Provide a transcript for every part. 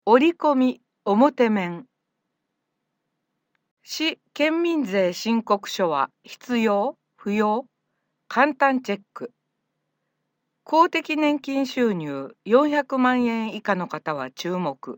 折り込み表面。市県民税申告書は必要不要？簡単チェック。公的年金収入400万円以下の方は注目。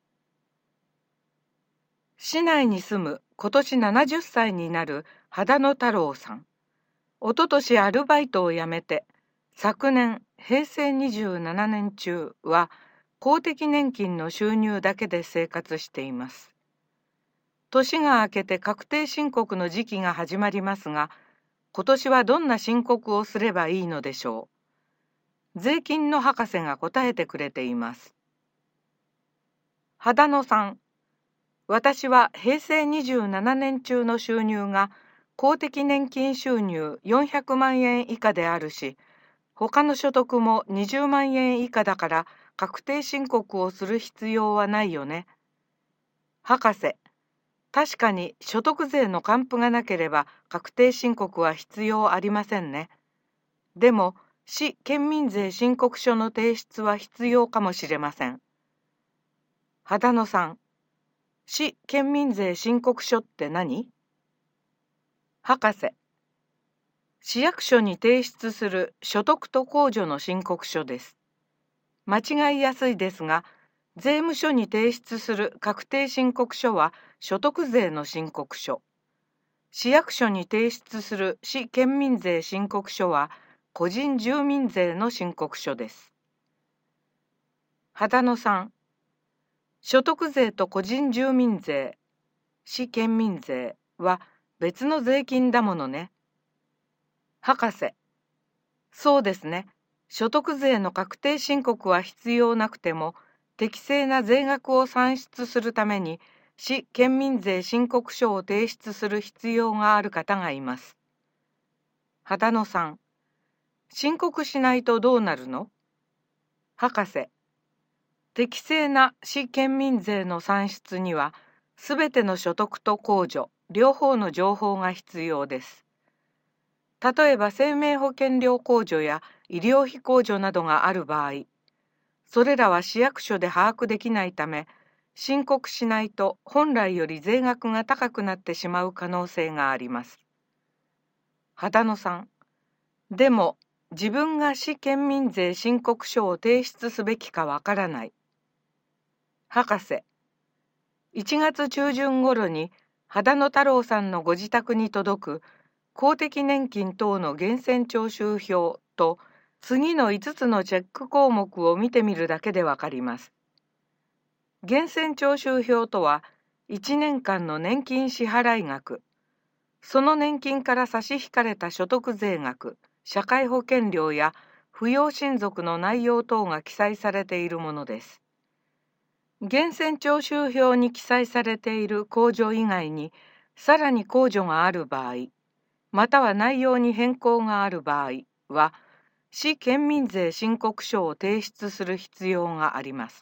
市内に住む今年70歳になる秦野太郎さん。おととしアルバイトを辞めて、昨年平成27年中は公的年金の収入だけで生活しています。年が明けて確定申告の時期が始まりますが、今年はどんな申告をすればいいのでしょう。税金の博士が答えてくれています。秦野さん、私は平成27年中の収入が公的年金収入400万円以下であるし、他の所得も20万円以下だから確定申告をする必要はないよね。博士、確かに所得税の還付がなければ確定申告は必要ありませんね。でも、市県民税申告書の提出は必要かもしれません。秦野さん、市県民税申告書って何？博士、市役所に提出する所得と控除の申告書です。間違いやすいですが、税務署に提出する確定申告書は所得税の申告書。市役所に提出する市県民税申告書は個人住民税の申告書です。秦野さん、所得税と個人住民税、市県民税は別の税金だものね。博士、そうですね。所得税の確定申告は必要なくても、適正な税額を算出するために、市県民税申告書を提出する必要がある方がいます。秦野さん、申告しないとどうなるの？博士、適正な市県民税の算出には、すべての所得と控除、両方の情報が必要です。例えば生命保険料控除や医療費控除などがある場合、それらは市役所で把握できないため、申告しないと本来より税額が高くなってしまう可能性があります。秦野さん、でも自分が市県民税申告書を提出すべきかわからない。博士、1月中旬頃に秦野太郎さんのご自宅に届く公的年金等の源泉徴収票と次の5つのチェック項目を見てみるだけでわかります。源泉徴収票とは1年間の年金支払額、その年金から差し引かれた所得税額、社会保険料や扶養親族の内容等が記載されているものです。源泉徴収票に記載されている控除以外にさらに控除がある場合、または内容に変更がある場合は、市県民税申告書を提出する必要があります。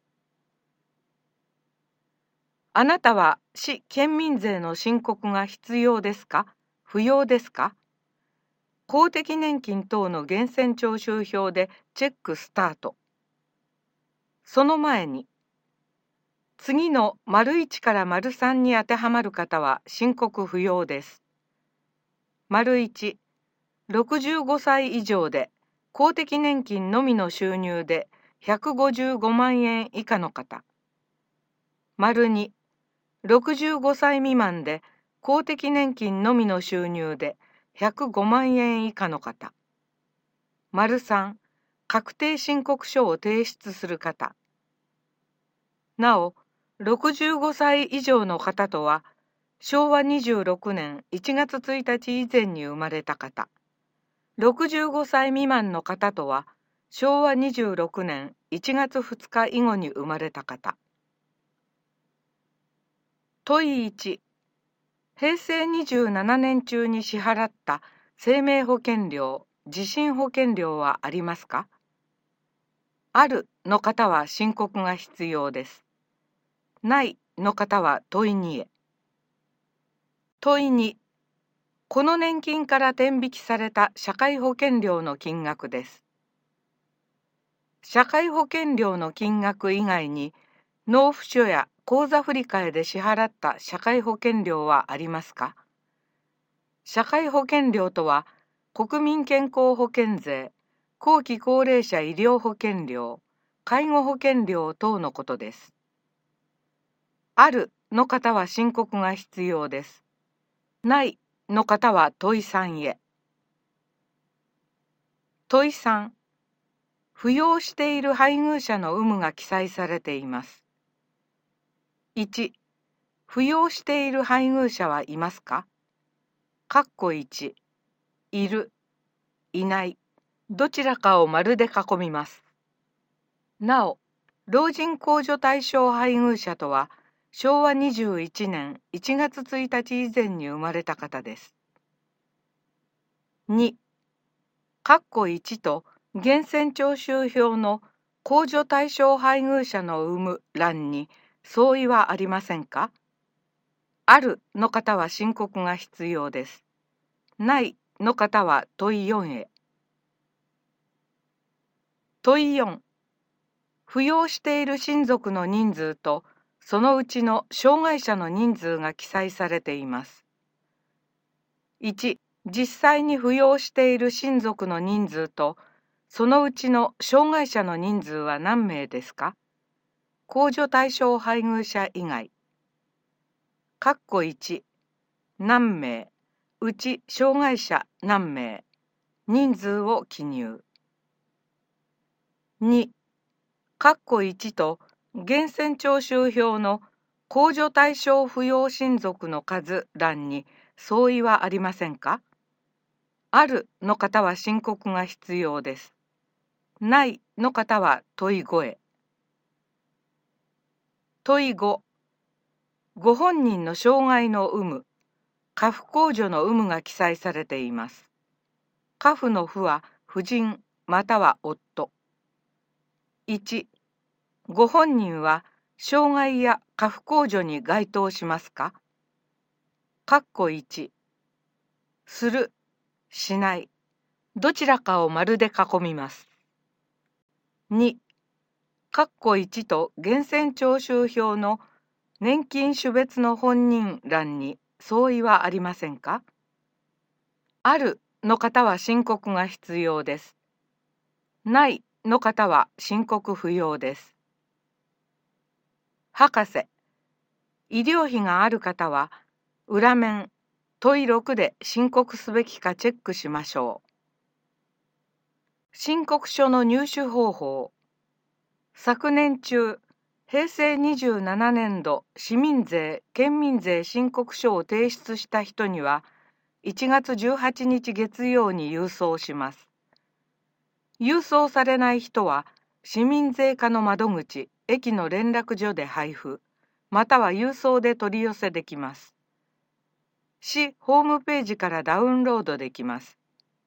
あなたは市県民税の申告が必要ですか？不要ですか？公的年金等の源泉徴収票でチェックスタート。その前に、次の①から③に当てはまる方は申告不要です。①、65歳以上で公的年金のみの収入で155万円以下の方。②、65歳未満で公的年金のみの収入で105万円以下の方。③、確定申告書を提出する方。なお、65歳以上の方とは、昭和26年1月1日以前に生まれた方。65歳未満の方とは、昭和26年1月2日以後に生まれた方。問1、平成27年中に支払った生命保険料、地震保険料はありますか？あるの方は申告が必要です。ないの方は問2へ。問2、この年金から天引きされた社会保険料の金額です。社会保険料の金額以外に納付書や口座振替で支払った社会保険料はありますか？社会保険料とは、国民健康保険税、後期高齢者医療保険料、介護保険料等のことです。あるの方は申告が必要です。ないの方は問3へ。問3、扶養している配偶者の有無が記載されています。1、扶養している配偶者はいますか？1、いる、いない、どちらかを丸で囲みます。なお、老人控除対象配偶者とは、昭和21年1月1日以前に生まれた方です。2、1と源泉徴収票の控除対象配偶者の有無欄に相違はありませんか？あるの方は申告が必要です。ないの方は問4へ。問4、扶養している親族の人数とそのうちの障害者の人数が記載されています。1、実際に扶養している親族の人数とそのうちの障害者の人数は何名ですか？控除対象配偶者以外。1、何名、うち障害者何名、人数を記入。2、1と源泉徴収票の控除対象扶養親族の数欄に相違はありませんか？あるの方は申告が必要です。ないの方は問5へ。問5、ご本人の障害の有無、家父控除の有無が記載されています。家父の父は夫人または夫。1、ご本人は障害や家父控除に該当しますか？1、する、しない、どちらかを丸で囲みます。2、1と源泉徴収票の年金種別の本人欄に相違はありませんか？あるの方は申告が必要です。ないの方は申告不要です。博士、医療費がある方は裏面問6で申告すべきかチェックしましょう。申告書の入手方法。昨年中、平成27年度市民税・県民税申告書を提出した人には、1月18日月曜に郵送します。郵送されない人は、市民税課の窓口、駅の連絡所で配布、または郵送で取り寄せできます。市ホームページからダウンロードできます。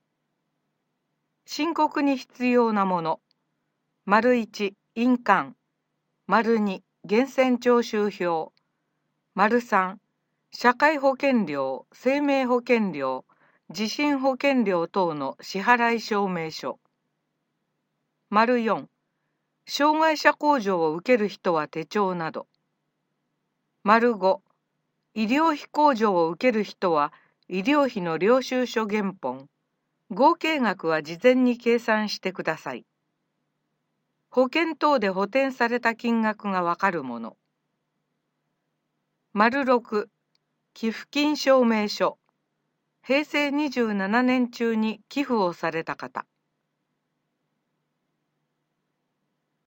申告に必要なもの。1、印鑑。2、源泉徴収票。3、社会保険料、生命保険料、地震保険料等の支払い証明書。4、障害者控除を受ける人は手帳など。5、医療費控除を受ける人は医療費の領収書原本。合計額は事前に計算してください。保険等で補填された金額がわかるもの。6、寄付金証明書。平成27年中に寄付をされた方。